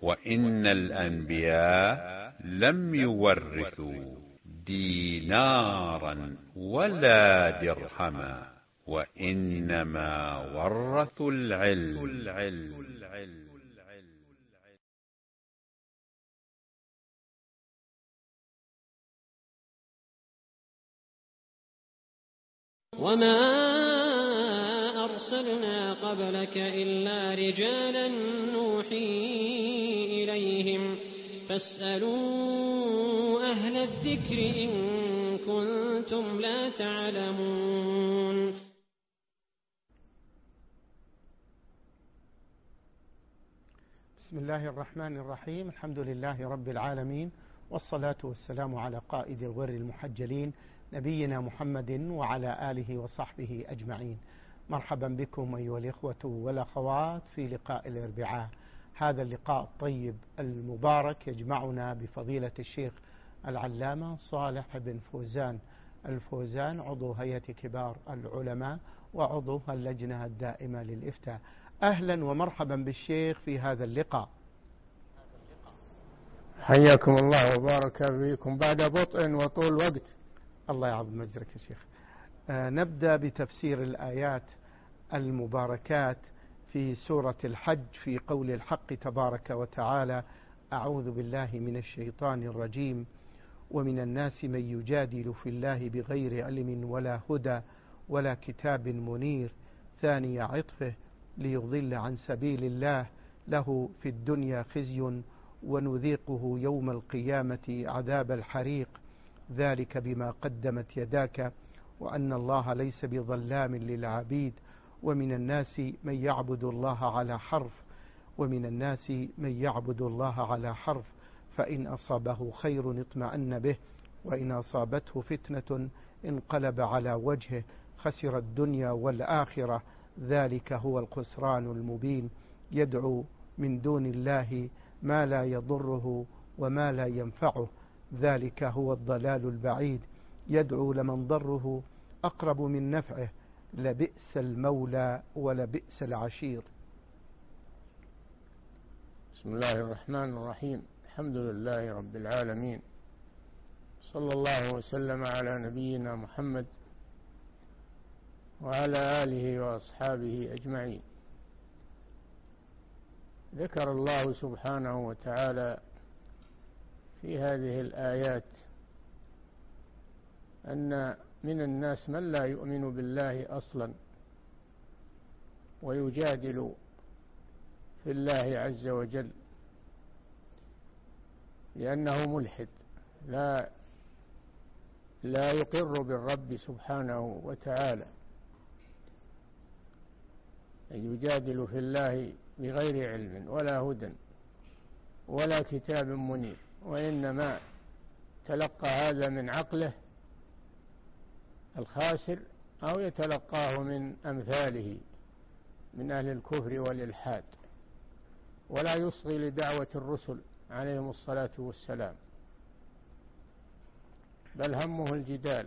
وإن الأنبياء لم يورثوا دينارا ولا درهما، وإنما ورثوا العلم. وما أرسلنا قبلك إلا رجالا نوحي إليهم فاسألوا أهل الذكر إن كنتم لا تعلمون. بسم الله الرحمن الرحيم. الحمد لله رب العالمين، والصلاة والسلام على قائد الغر المحجلين نبينا محمد وعلى آله وصحبه أجمعين. مرحبا بكم أيها الإخوة والأخوات في لقاء الأربعاء. هذا اللقاء الطيب المبارك يجمعنا بفضيلة الشيخ العلامة صالح بن فوزان الفوزان، عضو هيئة كبار العلماء وعضو اللجنة الدائمة للإفتاء. أهلا ومرحبا بالشيخ في هذا اللقاء. حياكم الله وبارك فيكم بعد بطء وطول وقت. الله يعظم أجرك يا شيخ. نبدأ بتفسير الآيات المباركات في سورة الحج في قول الحق تبارك وتعالى: أعوذ بالله من الشيطان الرجيم: ومن الناس من يجادل في الله بغير علم ولا هدى ولا كتاب منير. ثاني عطفه ليضل عن سبيل الله له في الدنيا خزي ونذيقه يوم القيامة عذاب الحريق ذلك بما قدمت يداك وأن الله ليس بظلام للعبيد. ومن الناس من يعبد الله على حرف فإن أصابه خير اطمأن به وإن أصابته فتنة انقلب على وجهه خسر الدنيا والآخرة ذلك هو الخسران المبين. يدعو من دون الله ما لا يضره وما لا ينفعه ذلك هو الضلال البعيد. يدعو لمن ضره أقرب من نفعه لبئس المولى ولبئس العشير. بسم الله الرحمن الرحيم. الحمد لله رب العالمين، صلى الله وسلم على نبينا محمد وعلى آله وأصحابه أجمعين. ذكر الله سبحانه وتعالى في هذه الآيات أن من الناس من لا يؤمن بالله أصلا ويجادل في الله عز وجل لأنه ملحد لا يقر بالرب سبحانه وتعالى، يجادل في الله بغير علم ولا هدى ولا كتاب منير، وإنما تلقى هذا من عقله الخاسر أو يتلقاه من أمثاله من أهل الكفر والإلحاد، ولا يصغي لدعوة الرسل عليهم الصلاة والسلام، بل همه الجدال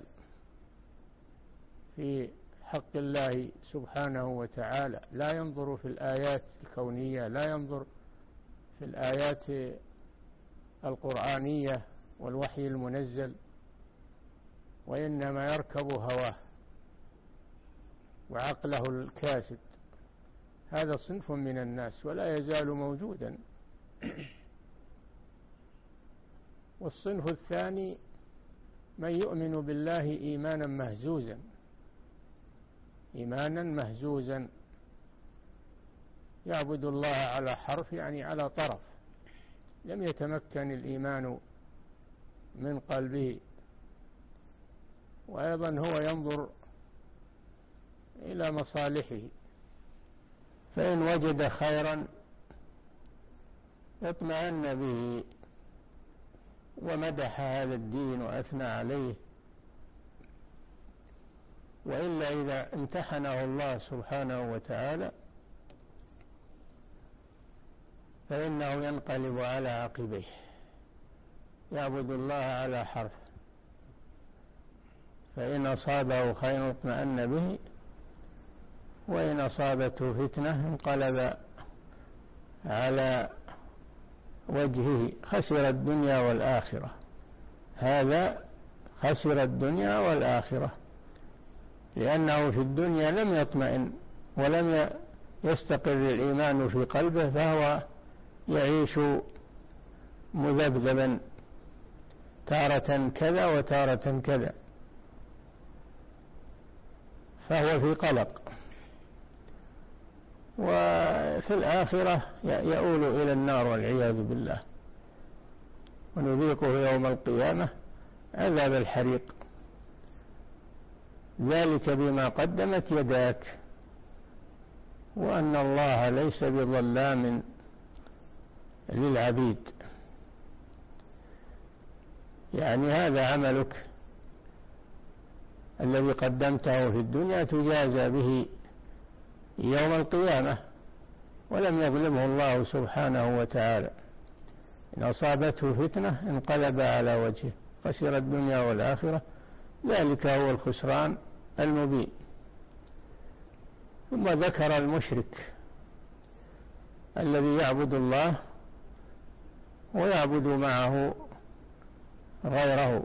في حق الله سبحانه وتعالى. لا ينظر في الآيات الكونية، لا ينظر في الآيات القرآنية والوحي المنزل، وإنما يركب هواه وعقله الكاسد. هذا صنف من الناس ولا يزال موجودا. والصنف الثاني من يؤمن بالله إيمانا مهزوزا يعبد الله على حرف، يعني على طرف، لم يتمكن الإيمان من قلبه. وأيضا هو ينظر إلى مصالحه، فإن وجد خيرا اطمأن به ومدح هذا الدين وأثنى عليه، وإلا إذا امتحنه الله سبحانه وتعالى فإنه ينقلب على عقبيه، يعبد الله على حرف، فإن أصابه خير اطمأن به وإن أصابته فتنة انقلب على وجهه خسر الدنيا والآخرة. هذا خسر الدنيا والآخرة، لأنه في الدنيا لم يطمئن ولم يستقر الإيمان في قلبه، فهو يعيش مذبذبا تارة كذا وتارة كذا، فهو في قلق. وفي الآخرة يؤول إلى النار والعياذ بالله، ونذيقه يوم القيامة عذاب الحريق، ذلك بما قدمت يداك وأن الله ليس بظلام للعبيد. يعني هذا عملك الذي قدمته في الدنيا تجازى به يوم القيامة، ولم يظلمه الله سبحانه وتعالى. إن أصابته فتنة انقلب على وجهه خسر الدنيا والآخرة، ذلك هو الخسران المبين. ثم ذكر المشرك الذي يعبد الله ويعبد معه غيره،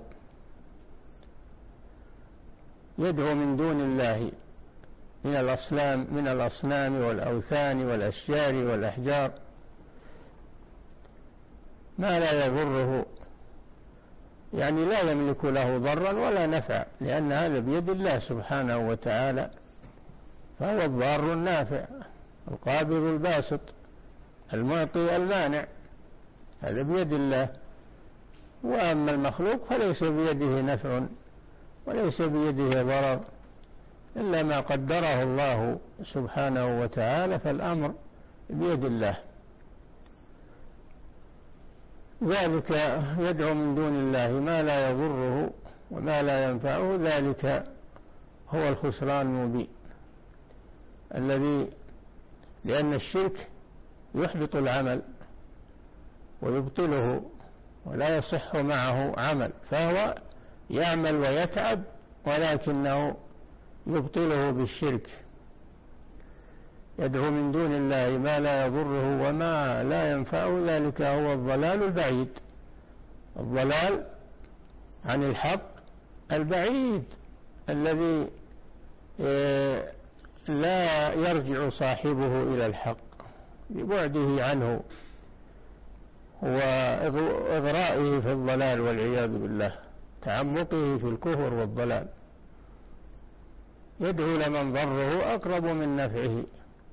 يدعو من دون الله من الأصنام والأوثان والأشجار والأحجار ما لا يضره، يعني لا يملك له ضرا ولا نفع، لأن هذا بيد الله سبحانه وتعالى، فهو الضار النافع القابض الباسط المعطي المانع، هذا بيد الله. وأما المخلوق فليس بيده نفع وليس بيده ضرر إلا ما قدره الله سبحانه وتعالى، فالأمر بيد الله. ذلك يدعو من دون الله ما لا يضره وما لا ينفعه، ذلك هو الخسران المبين الذي، لأن الشرك يحبط العمل ويبطله ولا يصح معه عمل، فهو يعمل ويتعب ولكنه يبطله بالشرك. يدعو من دون الله ما لا يضره وما لا ينفعه، ذلك هو الضلال البعيد، الضلال عن الحق البعيد الذي لا يرجع صاحبه إلى الحق ببعده عنه وإغرائه في الضلال والعياذ بالله، تعمقه في الكفر والضلال. يدعو لمن ضره أقرب من نفعه،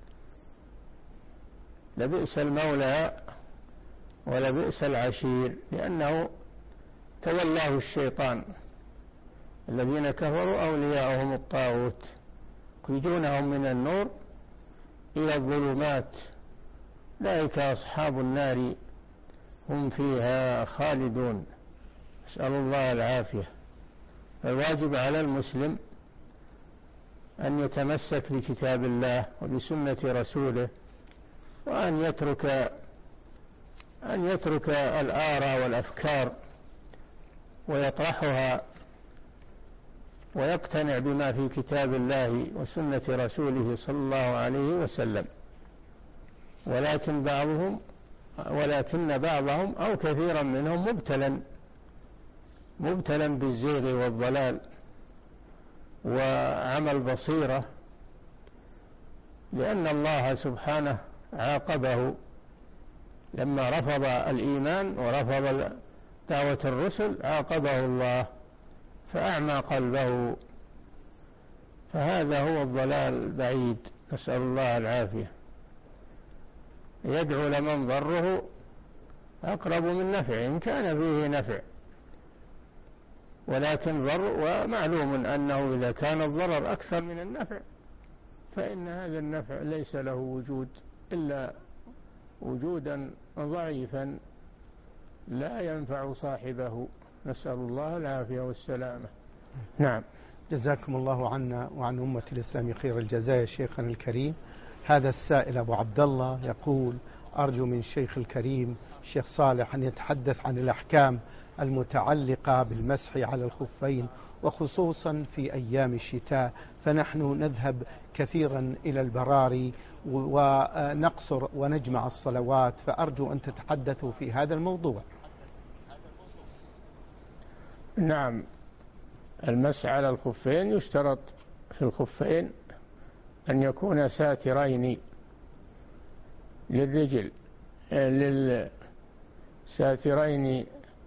لبئس المولى ولبئس العشير، لأنه تولاه الشيطان. الذين كفروا أولياءهم الطاغوت يخرجونهم من النور إلى الظلمات، أولئك أصحاب النار هم فيها خالدون، نسأل الله العافية. الواجب على المسلم أن يتمسك بكتاب الله وبسنة رسوله، وأن يترك الآراء والأفكار ويطرحها ويقتنع بما في كتاب الله وسنة رسوله صلى الله عليه وسلم. ولكن بعضهم أو كثيرا منهم مبتلا بالزيغ والضلال وعمى البصيرة، لأن الله سبحانه عاقبه لما رفض الإيمان ورفض دعوة الرسل، عاقبه الله فأعمى قلبه، فهذا هو الضلال البعيد، نسأل الله العافية. يدعو لمن ضره أقرب من نفع إن كان فيه نفع، ولكن ضر، ومعلوم أنه إذا كان الضرر أكثر من النفع فإن هذا النفع ليس له وجود إلا وجودا ضعيفا لا ينفع صاحبه، نسأل الله العافية والسلامة. نعم. جزاكم الله عنا وعن أمة الإسلام خير الجزاء يا شيخنا الكريم. هذا السائل أبو عبد الله يقول: أرجو من الشيخ الكريم الشيخ صالح أن يتحدث عن الأحكام المتعلقة بالمسح على الخفين وخصوصا في أيام الشتاء، فنحن نذهب كثيرا إلى البراري ونقصر ونجمع الصلوات، فأرجو أن تتحدثوا في هذا الموضوع. نعم، المسح على الخفين يشترط في الخفين أن يكون ساترين للرجل، ساترين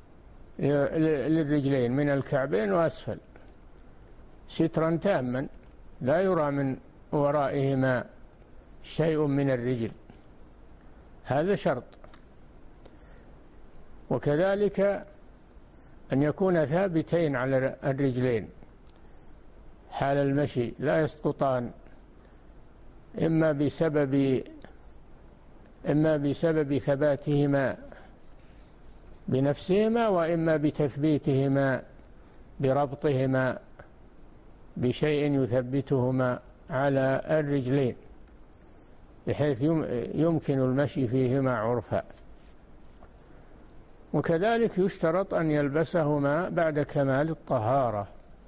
للرجلين من الكعبين وأسفل، سترا تاما لا يرى من ورائهما شيء من الرجل، هذا شرط. وكذلك أن يكون ثابتين على الرجلين حال المشي، لا يسقطان، إما بسبب ثباتهما بنفسهما، وإما بتثبيتهما بربطهما بشيء يثبتهما على الرجلين بحيث يمكن المشي فيهما عرفا. وكذلك يشترط أن يلبسهما بعد كمال الطهارة،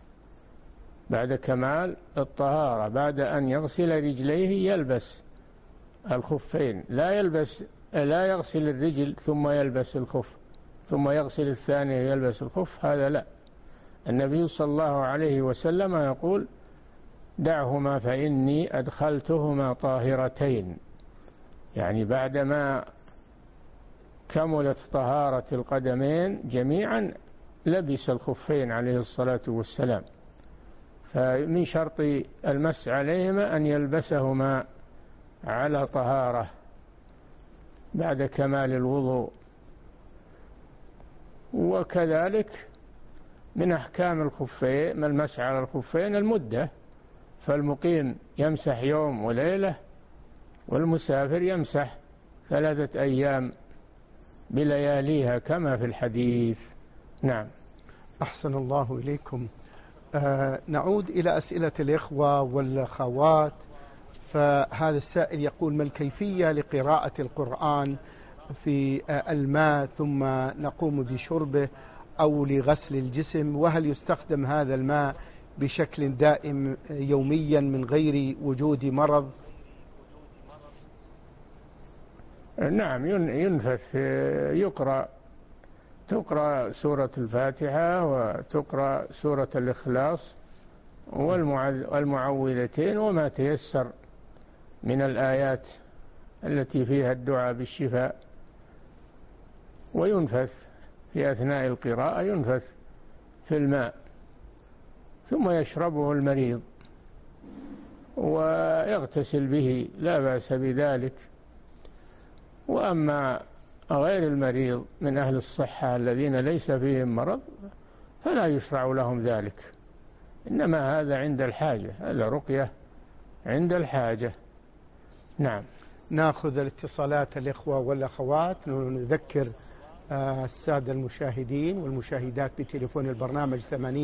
بعد أن يغسل رجليه يلبس الخفين، لا يغسل الرجل ثم يلبس الخف ثم يغسل الثاني يلبس الخف، هذا لا. النبي صلى الله عليه وسلم يقول: دعهما فإني أدخلتهما طاهرتين، يعني بعدما كملت طهارة القدمين جميعا لبس الخفين عليه الصلاة والسلام. فمن شرط المسح عليهما أن يلبسهما على طهارة بعد كمال الوضوء. وكذلك من أحكام الخفين، من المسح على الخفين، المدة، فالمقيم يمسح يوم وليلة، والمسافر يمسح 3 أيام بلياليها كما في الحديث. نعم. أحسن الله إليكم. نعود إلى أسئلة الإخوة والأخوات. فهذا السائل يقول: ما الكيفية لقراءة القرآن في الماء ثم نقوم بشربه أو لغسل الجسم؟ وهل يستخدم هذا الماء بشكل دائم يوميا من غير وجود مرض؟ نعم، ينفث، تقرأ سورة الفاتحة وتقرأ سورة الإخلاص والمعوذتين وما تيسر من الآيات التي فيها الدعاء بالشفاء، وينفث في أثناء القراءة، ينفث في الماء ثم يشربه المريض ويغتسل به، لا بأس بذلك. وأما غير المريض من أهل الصحة الذين ليس فيهم مرض فلا يشرع لهم ذلك، إنما هذا عند الحاجة، هذا رقية عند الحاجة. نعم. نأخذ الاتصالات الإخوة والأخوات. نذكر السادة المشاهدين والمشاهدات بتليفون البرنامج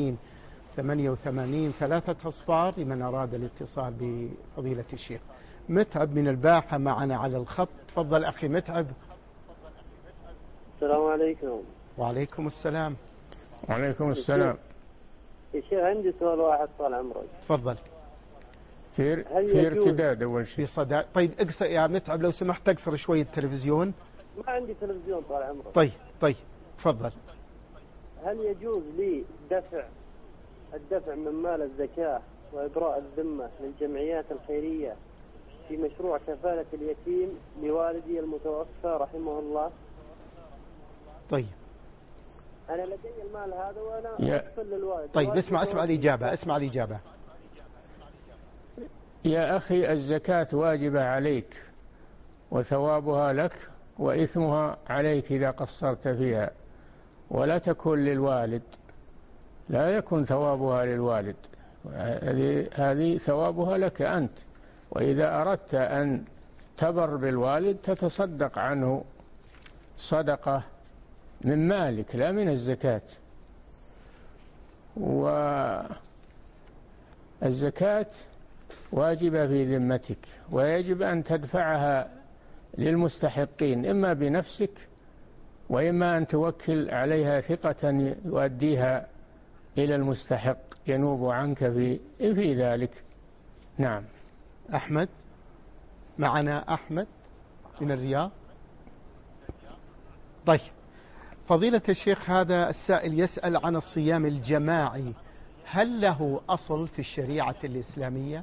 80-88-3 لمن أراد الاتصال بفضيلة الشيخ. متعب من الباحة معنا على الخط. تفضل أخي متعب. السلام عليكم. وعليكم السلام. وعليكم السلام. يا شيخ عندي سؤال واحد طال عمرك. تفضل. في ارتداد أول شيء. في صدى. طيب اقصر يا متعب لو سمحت، اقصر شوي التلفزيون. ما عندي تلفزيون طال عمرك. طيب تفضل. هل يجوز لي الدفع من مال الزكاة وإبراء الذمة للجمعيات الخيرية في مشروع كفالة اليتيم لوالدي المتوفى رحمه الله؟ طيب أنا لدي المال هذا وأنا أكفل للوالد. طيب اسمع الإجابة. يا أخي، الزكاة واجبة عليك وثوابها لك وإثمها عليك إذا قصرت فيها، ولا تكن للوالد، لا يكن ثوابها للوالد، هذه ثوابها لك أنت. وإذا أردت أن تبر بالوالد تتصدق عنه صدقة من مالك لا من الزكاة. والزكاة واجبة في ذمتك، ويجب أن تدفعها للمستحقين، إما بنفسك وإما أن توكل عليها ثقة يؤديها إلى المستحق. ينوب عنك في ذلك. نعم. أحمد، معنا أحمد من الرياض. طيب فضيلة الشيخ، هذا السائل يسأل عن الصيام الجماعي، هل له أصل في الشريعة الإسلامية؟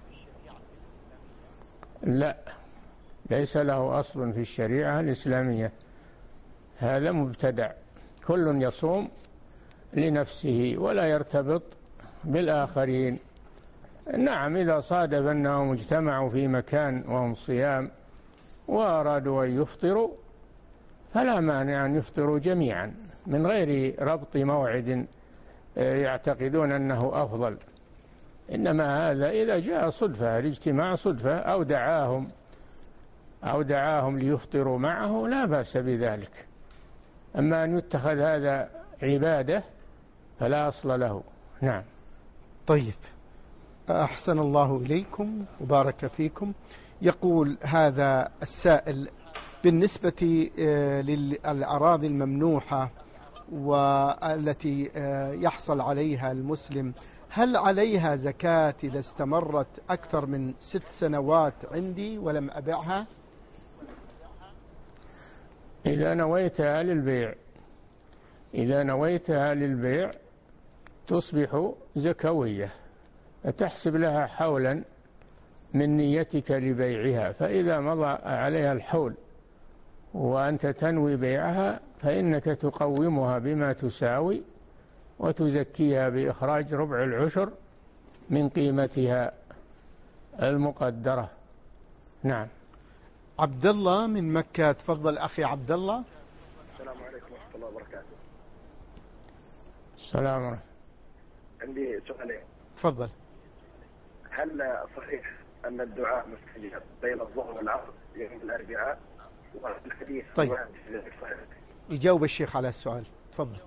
لا، ليس له أصل في الشريعة الإسلامية، هذا مبتدع. كل يصوم لنفسه ولا يرتبط بالآخرين. نعم، إذا صادف أنهم اجتمعوا في مكان وهم صيام وأرادوا أن يفطروا فلا مانع أن يفطروا جميعا من غير ربط موعد يعتقدون أنه أفضل. إنما هذا إذا جاء صدفة، الاجتماع صدفة، أو دعاهم ليفطروا معه لا بأس بذلك. أما أن يتخذ هذا عبادة فلا أصل له. نعم. طيب، أحسن الله إليكم وبارك فيكم. يقول هذا السائل بالنسبة للأراضي الممنوحة والتي يحصل عليها المسلم، هل عليها زكاة إذا استمرت أكثر من 6 سنوات عندي ولم أبيعها؟ إذا نويتها للبيع تصبح زكوية، تحسب لها حولا من نيتك لبيعها، فإذا مضى عليها الحول وأنت تنوي بيعها فإنك تقومها بما تساوي وتزكيها بإخراج 1/4 من قيمتها المقدرة. نعم. عبد الله من مكة، تفضل أخي عبد الله. السلام عليكم ورحمة الله وبركاته. السلام عليكم. عندي سؤالين. تفضل. هل صحيح أن الدعاء مستجاب بين الظهر والعصر يوم الأربعاء؟ والحديث طيب، يجاوب الشيخ على السؤال. تفضل.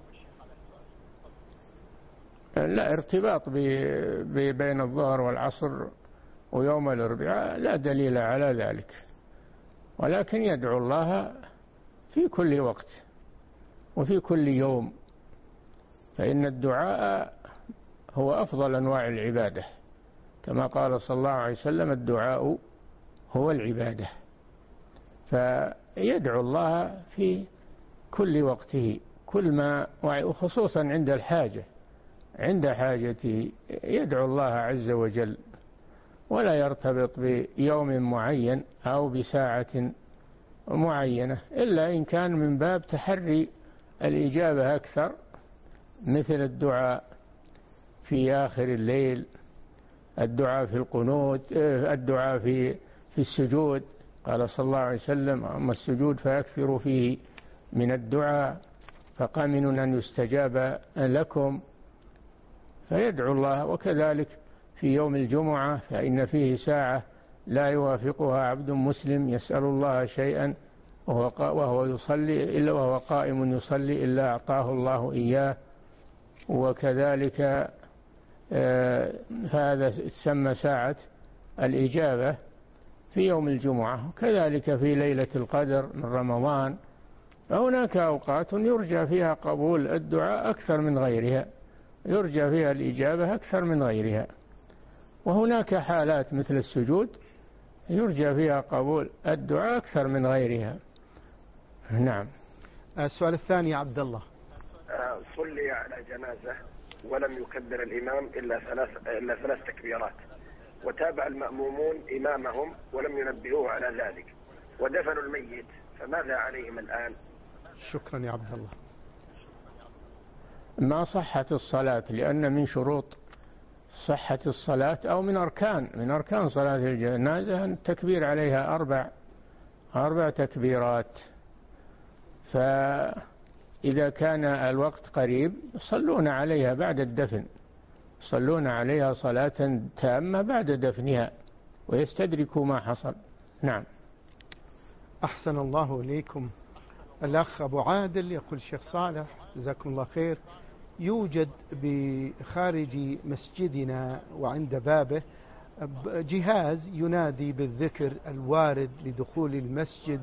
لا ارتباط بين الظهر والعصر ويوم الأربعاء لا دليل على ذلك، ولكن يدعو الله في كل وقت وفي كل يوم، فإن الدعاء هو أفضل أنواع العبادة، كما قال صلى الله عليه وسلم: الدعاء هو العبادة. فيدعو الله في كل وقته، كل ما، وخصوصا عند الحاجة، عند حاجته يدعو الله عز وجل، ولا يرتبط بيوم معين أو بساعة معينة، إلا إن كان من باب تحري الإجابة أكثر، مثل الدعاء في آخر الليل، الدعاء في القنوت، الدعاء في السجود. قال صلى الله عليه وسلم: أما السجود فأكثروا فيه من الدعاء فقامن أن يستجاب لكم. فيدعو الله. وكذلك في يوم الجمعة فإن فيه ساعة لا يوافقها عبد مسلم يسأل الله شيئا وهو يصلي إلا وهو قائم يصلي إلا أعطاه الله إياه. وكذلك هذا تسمى ساعة الإجابة في يوم الجمعة. وكذلك في ليلة القدر من رمضان، فهناك أوقات يرجى فيها قبول الدعاء أكثر من غيرها، يرجى فيها الإجابة أكثر من غيرها. وهناك حالات مثل السجود يرجى فيها قبول الدعاء أكثر من غيرها. نعم. السؤال الثاني يا عبد الله. صلي على جنازة ولم يكبر الإمام إلا 3 تكبيرات، وتابع المأمومون إمامهم ولم ينبهوه على ذلك، ودفنوا الميت، فماذا عليهم الآن؟ شكرا يا عبد الله. ما صحت الصلاة، لأن من شروط صحة الصلاة أو من أركان صلاة الجنازة التكبير عليها 4 تكبيرات. فإذا كان الوقت قريب يصلون عليها بعد الدفن، يصلون عليها صلاة تامة بعد دفنها ويستدركوا ما حصل. نعم. أحسن الله إليكم. الأخ أبو عادل يقول: شيخ صالح جزاكم الله خير، يوجد بخارج مسجدنا وعند بابه جهاز ينادي بالذكر الوارد لدخول المسجد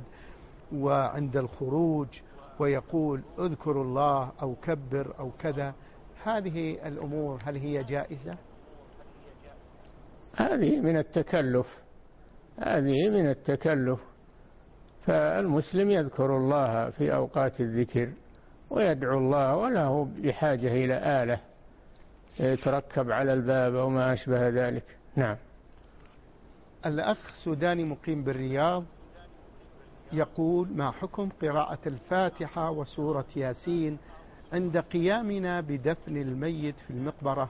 وعند الخروج، ويقول: اذكروا الله أو كبر أو كذا، هذه الأمور هل هي جائزة؟ هذه من التكلف. فالمسلم يذكر الله في أوقات الذكر ويدعو الله، ولا هو بحاجة إلى آلة يتركب على الباب وما أشبه ذلك. نعم. الأخ سوداني مقيم بالرياض يقول: ما حكم قراءة الفاتحة وسورة ياسين عند قيامنا بدفن الميت في المقبرة؟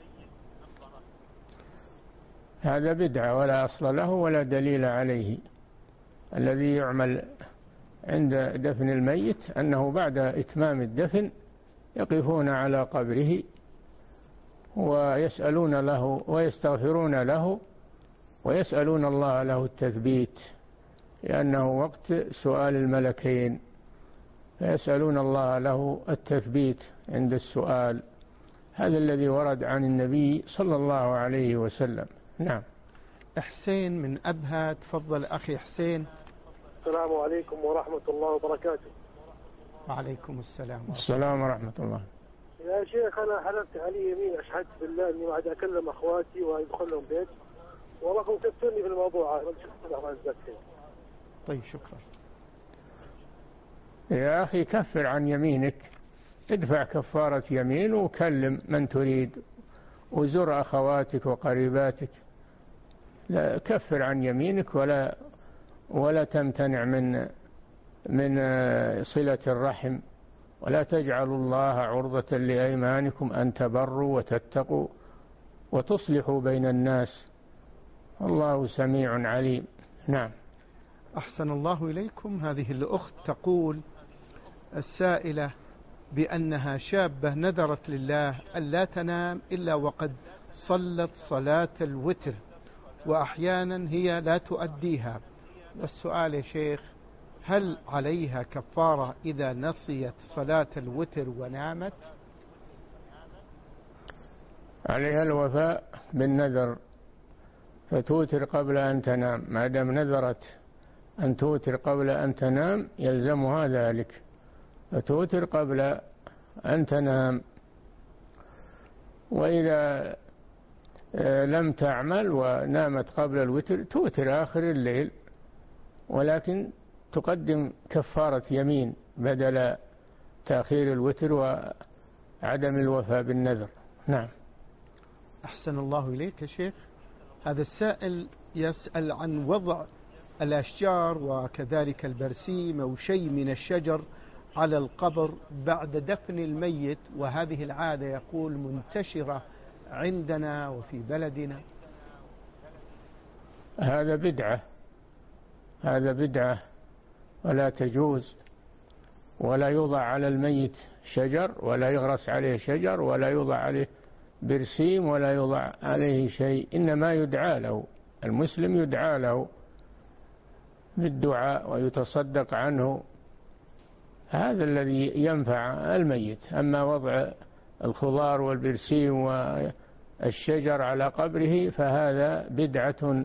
هذا بدعة ولا أصل له ولا دليل عليه. الذي يعمل عند دفن الميت أنه بعد إتمام الدفن يقفون على قبره ويسألون له ويستغفرون له ويسألون الله له التثبيت، لأنه وقت سؤال الملكين، فيسألون الله له التثبيت عند السؤال. هذا الذي ورد عن النبي صلى الله عليه وسلم. نعم. حسين من أبها، تفضل أخي حسين. السلام عليكم ورحمة الله وبركاته. وعليكم السلام. السلام ورحمة الله. يا شيخ، أنا حلفت علي يمين أشهد بالله إني ما عاد أكلم أخواتي وأدخلهم بيت، والله تفتوني في الموضوع هذا. طيب شكرا. يا أخي كفر عن يمينك، ادفع كفارة يمين وكلم من تريد وزر أخواتك وقريباتك. لا كفر عن يمينك ولا تمتنع من صلة الرحم، ولا تجعلوا الله عرضة لأيمانكم أن تبروا وتتقوا وتصلحوا بين الناس، الله سميع عليم. نعم. أحسن الله إليكم. هذه الأخت تقول السائلة بأنها شابة نذرت لله ألا تنام إلا وقد صلت صلاة الوتر، وأحيانا هي لا تؤديها. والسؤال يا شيخ: هل عليها كفارة إذا نسيت صلاة الوتر ونامت؟ عليها الوفاء بالنذر، فتوتر قبل أن تنام. ما دام نذرت أن توتر قبل أن تنام يلزمها ذلك، فتوتر قبل أن تنام. وإذا لم تعمل ونامت قبل الوتر توتر آخر الليل، ولكن تقدم كفارة يمين بدل تأخير الوتر وعدم الوفاء بالنذر. نعم. أحسن الله إليك يا شيخ. هذا السائل يسأل عن وضع الأشجار وكذلك البرسيم أو شيء من الشجر على القبر بعد دفن الميت، وهذه العادة يقول منتشرة عندنا وفي بلدنا. هذا بدعة ولا تجوز، ولا يوضع على الميت شجر، ولا يغرس عليه شجر، ولا يوضع عليه برسيم، ولا يوضع عليه شيء. إنما يدعى له، المسلم يدعى له بالدعاء ويتصدق عنه، هذا الذي ينفع الميت. أما وضع الخضار والبرسيم والشجر على قبره فهذا بدعة،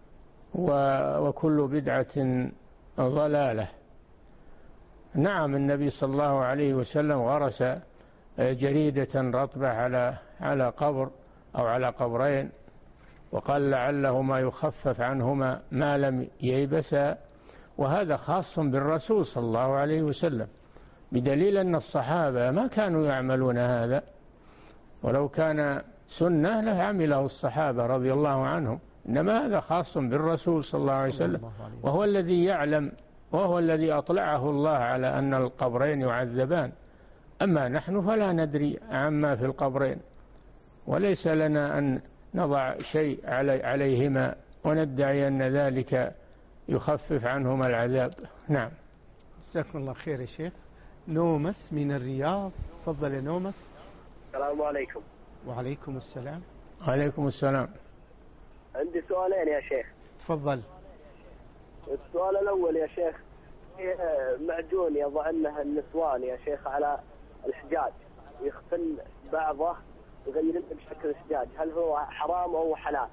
وكل بدعة ضلالة. نعم، النبي صلى الله عليه وسلم غرس جريدة رطبة على قبر أو على قبرين، وقال لعلهما يخفف عنهما ما لم ييبسا، وهذا خاص بالرسول صلى الله عليه وسلم، بدليل أن الصحابة ما كانوا يعملون هذا، ولو كان سنة لعمله الصحابة رضي الله عنهم، إنما هذا خاص بالرسول صلى الله عليه وسلم، وهو الذي يعلم، وهو الذي أطلعه الله على أن القبرين يعذبان. أما نحن فلا ندري عما في القبرين، وليس لنا أن نضع شيء عليهما وندعي أن ذلك يخفف عنهما العذاب. نعم. جزاكم الله خير يا شيخ. نومس من الرياض، تفضل يا نومس. السلام عليكم. وعليكم السلام. وعليكم السلام. عندي سؤالين يا شيخ. تفضل. السؤال الأول يا شيخ، معجون يضع لها النسوان يا شيخ على الحجاج يختل بعضه يغير بشكل الحجاج، هل هو حرام أو حلال؟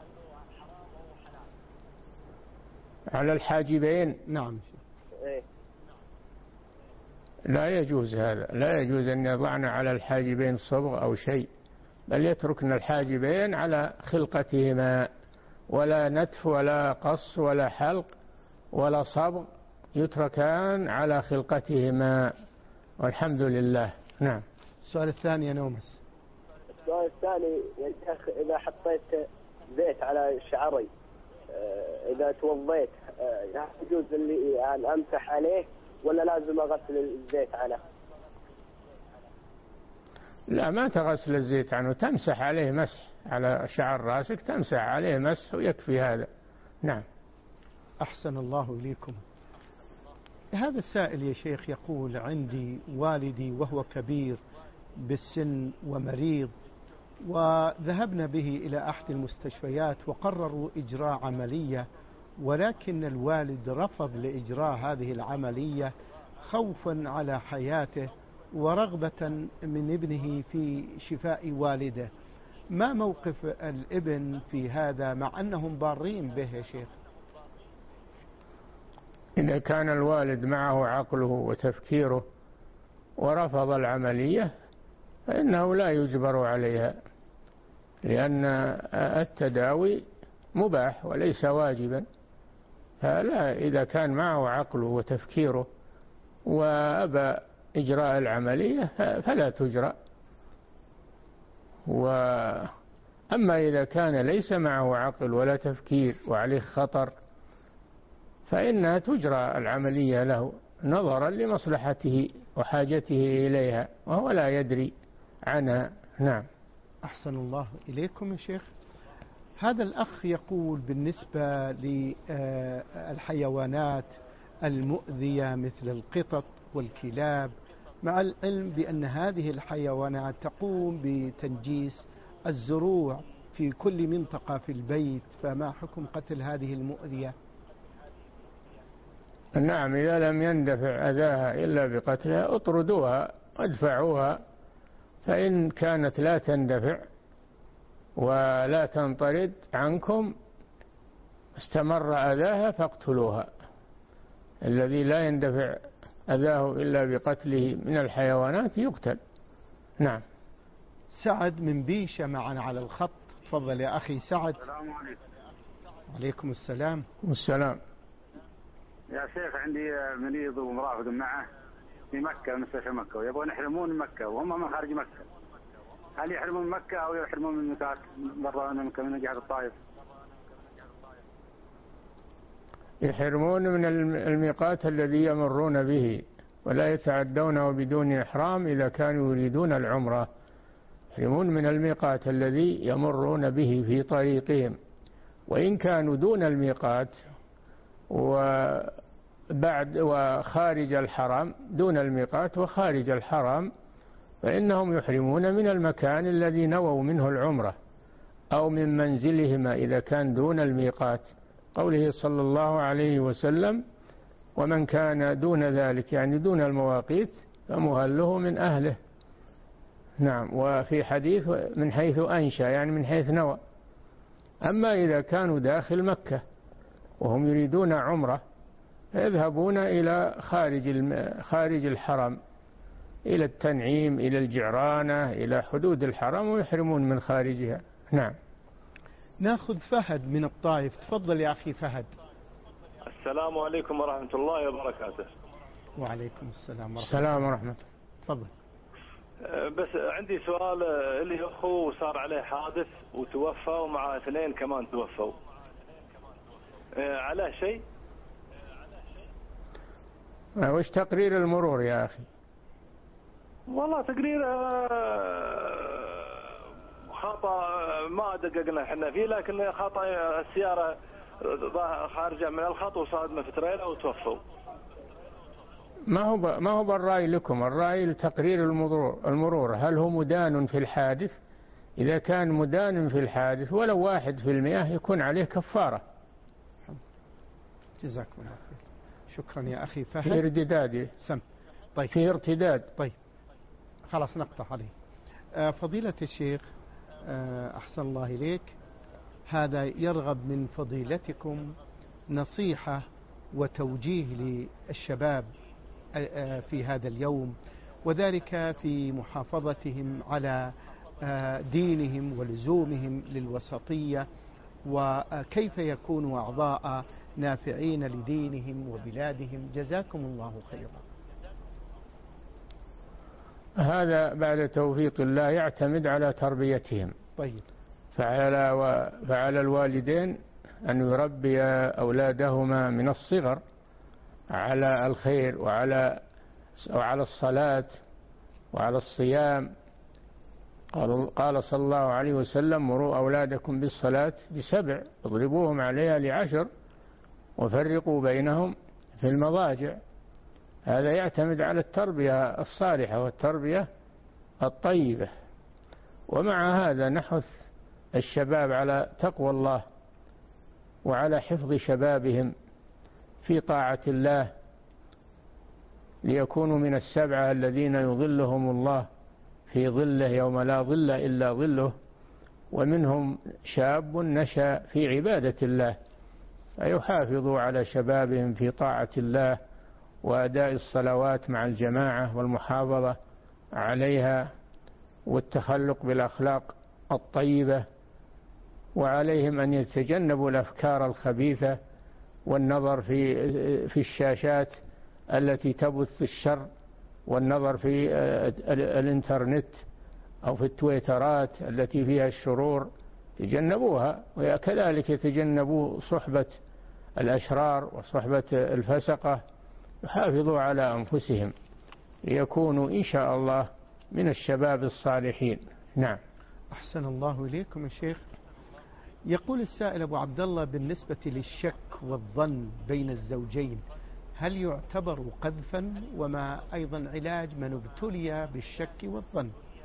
على الحاجبين. نعم. إيه. لا يجوز هذا، لا يجوز أن يضعن على الحاجبين صبغ أو شيء، بل يتركن الحاجبين على خلقتهما، ولا نتف ولا قص ولا حلق ولا صبغ، يتركان على خلقتهما والحمد لله. نعم. السؤال الثاني يا نومس. السؤال الثاني يا شيخ، إذا حطيت زيت على شعري إذا توضيت يجوز اللي يعني أمسح عليه ولا لازم أغسل الزيت عنه؟ لا، ما تغسل الزيت عنه، تمسح عليه مسح على شعر راسك، تمسح عليه مسح ويكفي هذا. نعم. أحسن الله إليكم. هذا السائل يا شيخ يقول: عندي والدي وهو كبير بالسن ومريض، وذهبنا به إلى أحد المستشفيات وقرروا إجراء عملية، ولكن الوالد رفض لإجراء هذه العملية خوفا على حياته ورغبة من ابنه في شفاء والده. ما موقف الابن في هذا مع أنهم بارين به يا شيخ؟ إذا كان الوالد معه عقله وتفكيره ورفض العملية فإنه لا يجبر عليها، لأن التداوي مباح وليس واجبا. فلا، إذا كان معه عقله وتفكيره وأبى إجراء العملية فلا تجرى. أما إذا كان ليس معه عقل ولا تفكير وعليه خطر فإنها تجرى العملية له نظرا لمصلحته وحاجته إليها وهو لا يدري عنها. نعم. أحسن الله إليكم يا شيخ. هذا الأخ يقول بالنسبة للحيوانات المؤذية مثل القطط والكلاب، مع العلم بأن هذه الحيوانات تقوم بتنجيس الزروع في كل منطقة في البيت، فما حكم قتل هذه المؤذية؟ نعم، إذا لم يندفع أذاها إلا بقتلها اطردوها وادفعوها، فإن كانت لا تندفع ولا تنطرد عنكم استمر أذاها فاقتلوها. الذي لا يندفع أذاه إلا بقتله من الحيوانات يقتل. نعم. سعد من بيشة معنا على الخط. تفضل يا أخي سعد. السلام عليكم. وعليكم السلام. والسلام. يا شيخ، عندي مريض ومرافق معه في مكة، مستشفى مكة، ويبغون يحرمون من مكة وهم من خارج مكة. هل يحرمون من مكة أو يحرمون من مكة برا مكة من جهة الطائف؟ يحرمون من الميقات الذي يمرون به، ولا يتعدونه بدون إحرام إذا كانوا يريدون العمرة. يحرمون من الميقات الذي يمرون به في طريقهم، وإن كانوا دون الميقات وخارج الحرم، دون الميقات وخارج الحرم، فإنهم يحرمون من المكان الذي نووا منه العمرة أو من منزلهما إذا كان دون الميقات. قوله صلى الله عليه وسلم: ومن كان دون ذلك، يعني دون المواقيت، فمهله من أهله. نعم. وفي حديث من حيث أنشأ، يعني من حيث نوى. أما إذا كانوا داخل مكة وهم يريدون عمرة فيذهبون إلى خارج الحرم، إلى التنعيم، إلى الجعرانة، إلى حدود الحرم، ويحرمون من خارجها. نعم. ناخذ فهد من الطائف. تفضل يا أخي فهد. السلام عليكم ورحمة الله وبركاته. وعليكم السلام ورحمة الله وبركاته. تفضل. بس عندي سؤال. اللي أخوه صار عليه حادث وتوفى، ومع 2 كمان توفوا، عليه شيء؟ وش تقرير المرور يا أخي؟ والله تقرير خطأ ما دققنا احنا فيه، لكن خطأ السيارة خارجة من الخط وصادمة في تريلا وتوفوا. ما هو بالرأي لكم، الرأي لتقرير المرور. هل هو مدان في الحادث؟ إذا كان مدان في الحادث ولو 1% يكون عليه كفارة. جزاكم الله خير. شكرا يا أخي فهد. في ارتداد. طيب. في ارتداد. طيب خلاص نقطع عليه. فضيلة الشيخ أحسن الله إليك، هذا يرغب من فضيلتكم نصيحة وتوجيه للشباب في هذا اليوم، وذلك في محافظتهم على دينهم ولزومهم للوسطية، وكيف يكونوا أعضاء نافعين لدينهم وبلادهم. جزاكم الله خيرا. هذا بعد توفيق الله يعتمد على تربيتهم. طيب. فعلى الوالدين أن يربي أولادهما من الصغر على الخير وعلى الصلاة وعلى الصيام. قال صلى الله عليه وسلم: مروا أولادكم بالصلاة ب7، اضربوهم عليها ل10، وفرقوا بينهم في المضاجع. هذا يعتمد على التربية الصالحة والتربية الطيبة. ومع هذا نحث الشباب على تقوى الله وعلى حفظ شبابهم في طاعة الله، ليكونوا من السبعة الذين يظلهم الله في ظله يوم لا ظل إلا ظله. ومنهم شاب نشأ في عبادة الله، فيحافظوا على شبابهم في طاعة الله وأداء الصلوات مع الجماعة والمحافظة عليها والتخلق بالأخلاق الطيبة. وعليهم أن يتجنبوا الأفكار الخبيثة والنظر في الشاشات التي تبث الشر، والنظر في الإنترنت أو في التويترات التي فيها الشرور، تجنبوها. وكذلك يتجنبوا صحبة الأشرار وصحبة الفسقة، يحافظوا على أنفسهم ليكونوا إن شاء الله من الشباب الصالحين. نعم. أحسن الله إليكم يا شيخ. يقول السائل أبو عبد الله: بالنسبة للشك والظن بين الزوجين، هل يعتبر قذفا؟ وما أيضا علاج من ابتلي بالشك والظن؟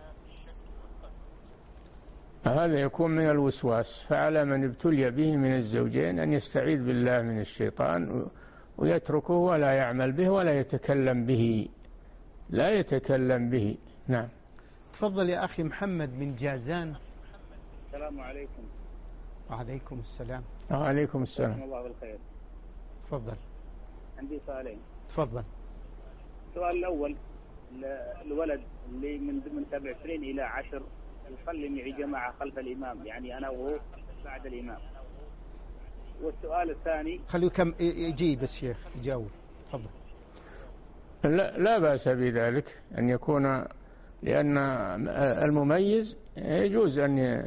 هذا يكون من الوسواس، فعلى من ابتلي به من الزوجين أن يستعيذ بالله من الشيطان ويتركه ولا يعمل به ولا يتكلم به، لا يتكلم به. نعم. تفضل يا أخي محمد من جازان. السلام عليكم. وعليكم السلام. وعليكم السلام. الله بالخير. تفضل. عندي سؤالين. تفضل. السؤال الأول: الولد اللي من 7 سنين إلى 10 يصلي معي جماعة خلف الإمام، يعني أنا وهو بعد الإمام. والسؤال الثاني، خليه كم يجيب الشيخ يجاوب. تفضل. لا بأس بذلك أن يكون، لأن المميز يجوز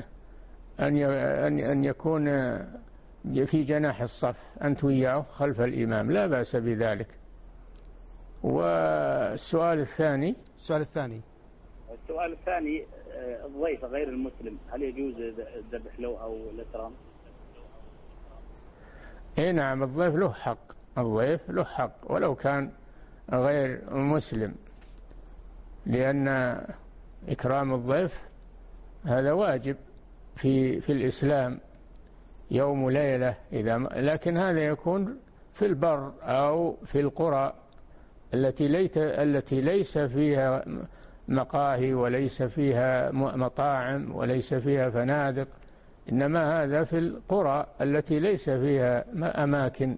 أن يكون في جناح الصف أنت وياه خلف الإمام، لا بأس بذلك. والسؤال الثاني؟ السؤال الثاني: الضيف غير المسلم هل يجوز الذبح له أو الإكرام؟ اي نعم، الضيف له حق ولو كان غير مسلم، لأن إكرام الضيف هذا واجب في الإسلام يوم وليلة. لكن هذا يكون في البر أو في القرى التي ليس فيها مقاهي وليس فيها مطاعم وليس فيها فنادق، إنما هذا في القرى التي ليس فيها أماكن،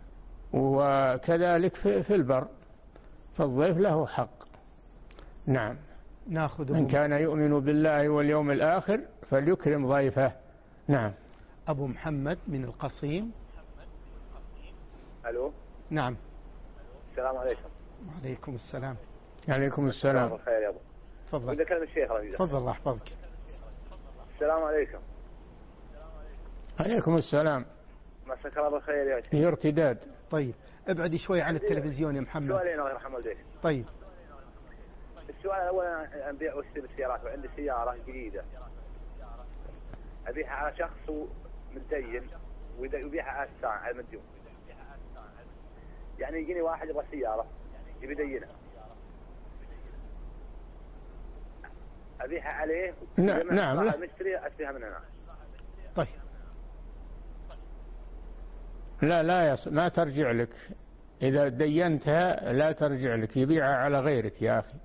وكذلك في البر، فالضيف له حق. نعم. من كان يؤمن بالله واليوم الآخر فليكرم ضيفه. نعم. أبو محمد من القصيم. ألو. نعم. السلام عليكم. وعليكم السلام. عليكم السلام. خير يا أبو. تفضل. بدي أكلم الشيخ رجل. تفضل الله يحفظك. السلام عليكم. عليكم السلام. مساك الله بالخير يا شيخ. ارتداد. طيب ابعدي شوي عن التلفزيون يا محمد. سؤالين الله يرحم والديك. طيب. السؤال الأول: أنا أبيع واشتري السيارات وعندي سيارة جديدة أبيعها على شخص متدين ويبيعها على الساعة على المديون، يعني يجيني واحد يبغى سيارة يبي يدينها أبيعها عليه. نعم. مشتري أشتريها من هنا. طيب. لا ما ترجع لك، إذا دينتها لا ترجع لك، يبيعها على غيرك يا أخي.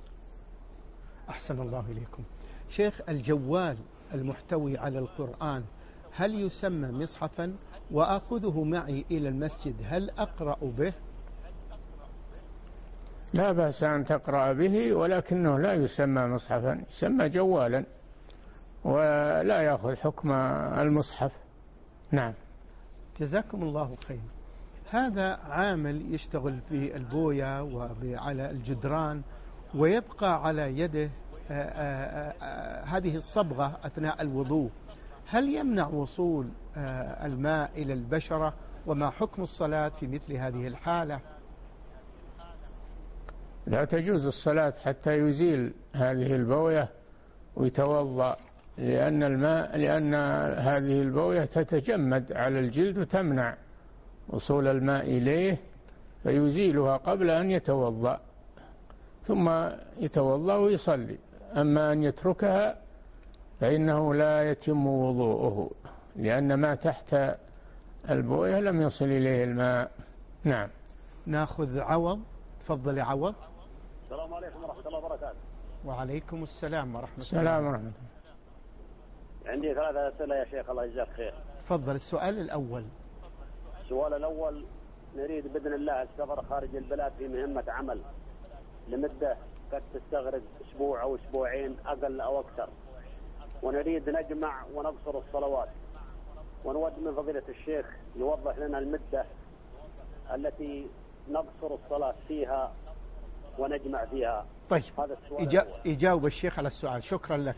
أحسن الله إليكم. شيخ، الجوال المحتوي على القرآن هل يسمى مصحفا؟ وأخذه معي إلى المسجد هل أقرأ به؟ لا بأس أن تقرأ به، ولكنه لا يسمى مصحفا، يسمى جوالا ولا يأخذ حكم المصحف. نعم. جزاكم الله خير. هذا عامل يشتغل في البوية وعلى الجدران ويبقى على يده هذه الصبغة أثناء الوضوء، هل يمنع وصول الماء إلى البشرة؟ وما حكم الصلاة في مثل هذه الحالة؟ لا تجوز الصلاة حتى يزيل هذه البوية ويتوضأ، لأن هذه البوية تتجمد على الجلد وتمنع وصول الماء إليه، فيزيلها قبل أن يتوضأ، ثم يتوضأ ويصلي. أما أن يتركها فإنه لا يتم وضوءه، لأن ما تحت البوية لم يصل إليه الماء. نعم. ناخذ عوض. تفضل عوض. السلام عليكم ورحمة الله وبركاته. وعليكم السلام ورحمة الله. السلام ورحمة الله. عندي 3 أسئلة يا شيخ، الله يجزاك خير. تفضل. السؤال الأول. السؤال الأول، نريد بإذن الله السفر خارج البلاد في مهمة عمل لمدة قد تستغرق أسبوع أو أسبوعين أقل أو أكثر، ونريد نجمع ونقصر الصلوات، ونود من فضيلة الشيخ يوضح لنا المدة التي نقصر الصلاة فيها ونجمع فيها. طيب، هذا السؤال يجاوب الشيخ على السؤال. شكرا لك.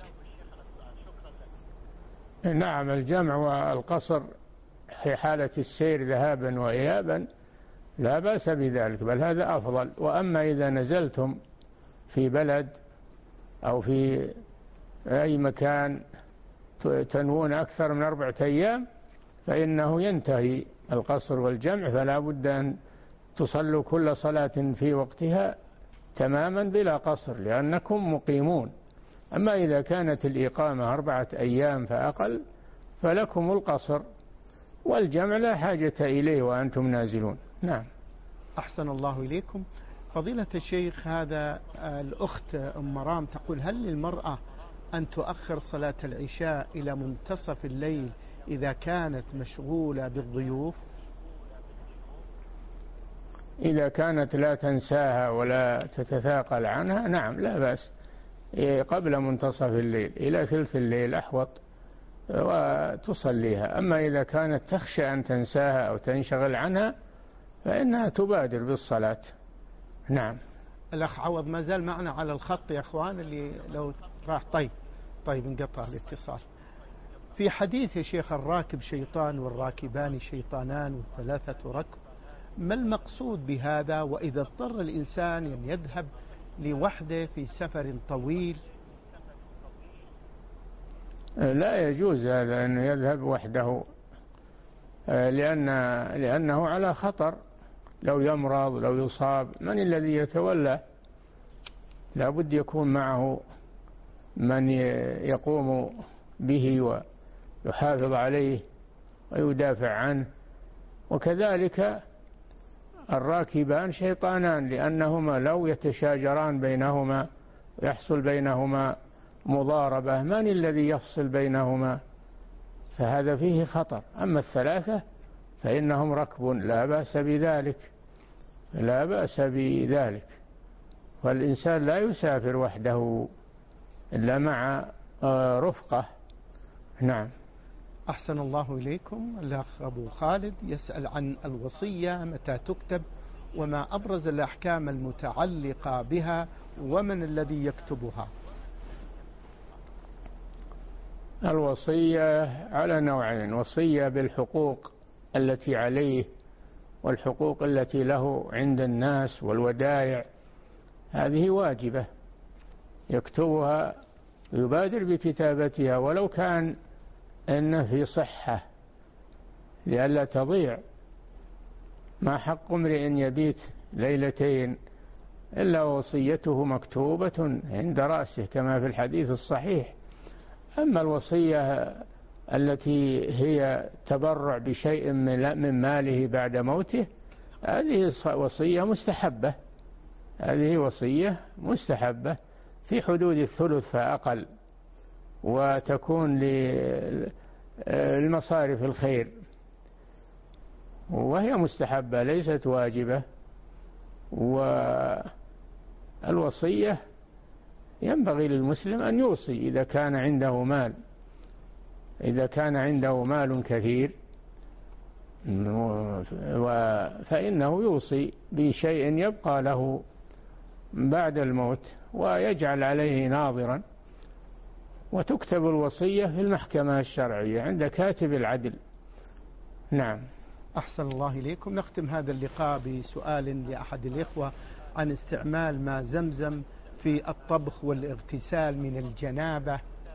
نعم، الجمع والقصر في حالة السير ذهابا وإيابا لا بأس بذلك، بل هذا أفضل. وأما إذا نزلتم في بلد أو في أي مكان تنوون أكثر من 4 أيام فإنه ينتهي القصر والجمع، فلا بد أن تصلوا كل صلاة في وقتها تماما بلا قصر لأنكم مقيمون. أما إذا كانت الإقامة 4 أيام فأقل فلكم القصر، والجمع لا حاجة إليه وأنتم نازلون. نعم. أحسن الله إليكم. فضيلة الشيخ، هذا الأخت أم مرام تقول: هل للمرأة أن تؤخر صلاة العشاء إلى منتصف الليل إذا كانت مشغولة بالضيوف؟ إذا كانت لا تنساها ولا تتثاقل عنها نعم لا بأس، قبل منتصف الليل إلى ثلث الليل أحوط وتصليها. أما إذا كانت تخشى أن تنساها أو تنشغل عنها فإنها تبادر بالصلاة. نعم. الأخ عوض ما زال معنا على الخط يا أخوان، اللي لو راح. طيب انقطع الاتصال. في حديث يا شيخ الراكب شيطان والراكبان شيطانان والثلاثة ركب، ما المقصود بهذا؟ وإذا اضطر الإنسان أن يذهب لوحده في سفر طويل؟ لا يجوز هذا أن يذهب وحده، لأنه على خطر، لو يمرض لو يصاب من الذي يتولى؟ لا بد يكون معه من يقوم به ويحافظ عليه ويدافع عنه. وكذلك الراكبان شيطانان، لأنهما لو يتشاجران بينهما ويحصل بينهما مضاربة من الذي يفصل بينهما؟ فهذا فيه خطر. أما الثلاثة فإنهم ركب لا بأس بذلك، لا بأس بذلك. والإنسان لا يسافر وحده إلا مع رفقة. نعم. أحسن الله إليكم. الأخ أبو خالد يسأل عن الوصية، متى تكتب، وما أبرز الأحكام المتعلقة بها، ومن الذي يكتبها؟ الوصية على نوعين: وصية بالحقوق التي عليه والحقوق التي له عند الناس والودائع، هذه واجبة يكتبها، يبادر بكتابتها ولو كان إنه في صحة لئلا تضيع. ما حق امرئ يبيت ليلتين إلا وصيته مكتوبة عند رأسه كما في الحديث الصحيح. أما الوصية التي هي تبرع بشيء من ماله بعد موته، هذه وصية مستحبة، هذه وصية مستحبة في حدود الثلث فأقل، وتكون للمصارف الخير، وهي مستحبة ليست واجبة. الوصية ينبغي للمسلم أن يوصي إذا كان عنده مال كثير، فإنه يوصي بشيء يبقى له بعد الموت ويجعل عليه ناظرا، وتكتب الوصية في المحكمة الشرعية عند كاتب العدل. نعم. أحسن الله إليكم. نختم هذا اللقاء بسؤال لأحد الإخوة عن استعمال ماء زمزم في الطبخ والاغتسال من الجنابة.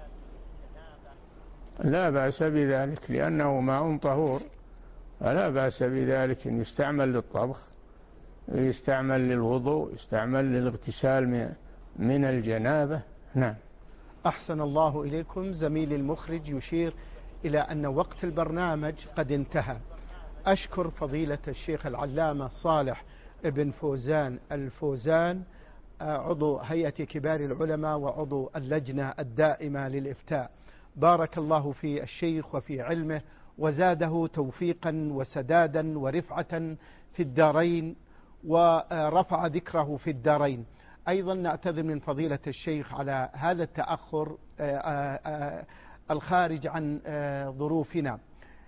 لا بأس بذلك لأنه ماء طهور، فلا بأس بذلك أن يستعمل للطبخ، يستعمل للوضوء، يستعمل للاغتسال من الجنابة. نعم. أحسن الله إليكم. زميلي المخرج يشير إلى أن وقت البرنامج قد انتهى. أشكر فضيلة الشيخ العلامة صالح ابن فوزان الفوزان، عضو هيئة كبار العلماء وعضو اللجنة الدائمة للإفتاء. بارك الله في الشيخ وفي علمه وزاده توفيقا وسدادا ورفعة في الدارين، ورفع ذكره في الدارين. أيضا نعتذر من فضيلة الشيخ على هذا التأخر الخارج عن ظروفنا،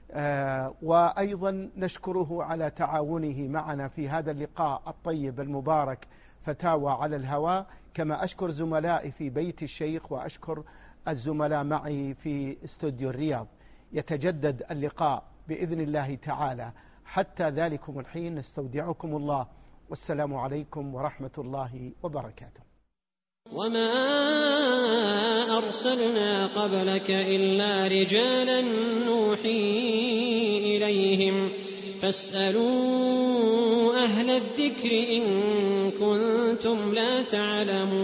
وأيضا نشكره على تعاونه معنا في هذا اللقاء الطيب المبارك فتاوى على الهواء. كما أشكر زملائي في بيت الشيخ وأشكر الزملاء معي في استوديو الرياض. يتجدد اللقاء بإذن الله تعالى. حتى ذلكم الحين نستودعكم الله، والسلام عليكم ورحمة الله وبركاته. وما أرسلنا قبلك إلا رجالا نوحي إليهم فاسألوا أهل الذكر إن كنتم لا تعلمون.